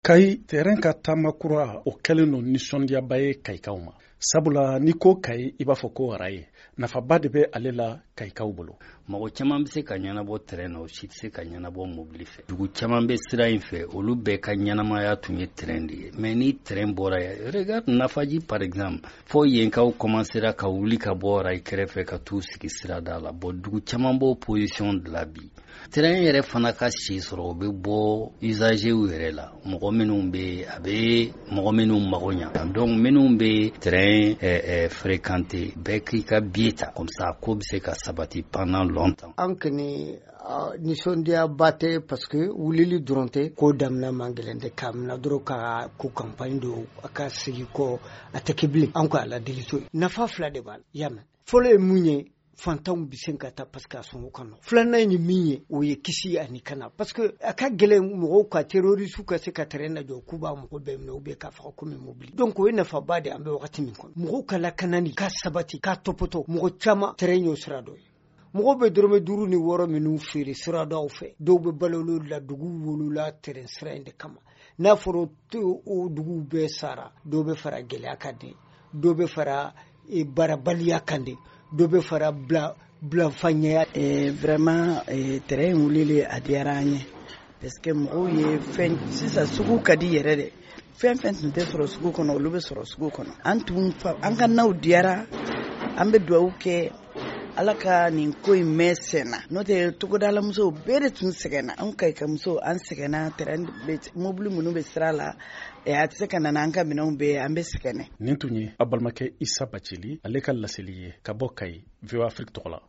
Kayi terrain ka taama kura o kɛlen no nisɔndiyaba ye Kayikaw ma. Sabula ni ko Kayi i b'a fɔ ko raye nafaba de bɛ ale la Kayikaw bolo. Mɔgɔ caman bɛ se ka ɲɛnabɔ terrain na o si tɛ se ka ɲɛnabɔ mobili fɛ. Dugu caman bɛ sira in fɛ olu bɛɛ ka ɲɛnamaya tun ye terrain de ye. Mais ni terrain bɔra yan regarde Nafaji par exemple fo yenkaw commencera ka wuli ka bɔ raye kɛrɛfɛ ka t'u sigi sirada la. Bon dugu caman b'o position de la bi. Terrain yɛrɛ fana ka si sɔrɔ o bɛ bɔ usagers yɛrɛ la. Mɔgɔ minnu bɛ a bɛ mɔgɔ minnu mago ɲa. Donc minnu bɛ terrain fréquenter bɛɛ k'i ka billet ta comme ça ko bɛ se ka sabati pendant longtemps. An kɔni nisɔndiyaba tɛ parce que wulili dɔrɔn tɛ ko damina man gɛlɛn tɛ k'a minɛ dɔrɔn ka ko campagne do a ka sigi kɔ a tɛ kɛ bilen an ka ladili to nafa fila de b'a la y'a mɛn fɔlɔ ye mun ye fantanw bɛ se ka taa parce que a sɔngɔ ka nɔgɔn filanan ye min ye o ye kisi ani kana parce que a ka gɛlɛn mɔgɔw ka terroriste ka se ka terrain lajɔ k'u b'a mɔgɔ bɛɛ minɛ ou bien k'a faga komi mobili donc o ye nafaba de an bɛ wagati min kɔnɔ mɔgɔw ka lakanani ka sabati ka tɔpɔtɔ mɔgɔ caman terrain y'o sira dɔ ye mɔgɔw bɛ dɔrɔmɛ 5 ni 6 minnu feere siradaw fɛ dɔw bɛ balolo la dugu wolola terrain sira in de kama n'a fɔra o dugu bɛɛ sara dɔw bɛ fara gɛlɛya kan de dɔw bɛ fara barabaliya kan de dɔw bɛ fara bilanfanya vraiment terrain wulili a diyara an ye parce que mɔgɔw ye fɛn sisan sugu ka di yɛrɛ dɛ fɛn tun tɛ sɔrɔ sugu kɔnɔ olu bɛ sɔrɔ sugu kɔnɔ an ka naw diyara an bɛ dugawu kɛ Ala ka nin ko in mɛn senna n'o tɛ togodala musow bɛɛ de tun sɛgɛnna an Kayika musow an sɛgɛnna terrain mobili minnu bɛ sira la a tɛ se ka nana an ka minɛnw bɛɛ an bɛ sɛgɛnɛ. Nin tun ye a balimakɛ Isa Bacili ale ka laseli ye ka bɔ Kayi VOA Afrique tɔgɔ la.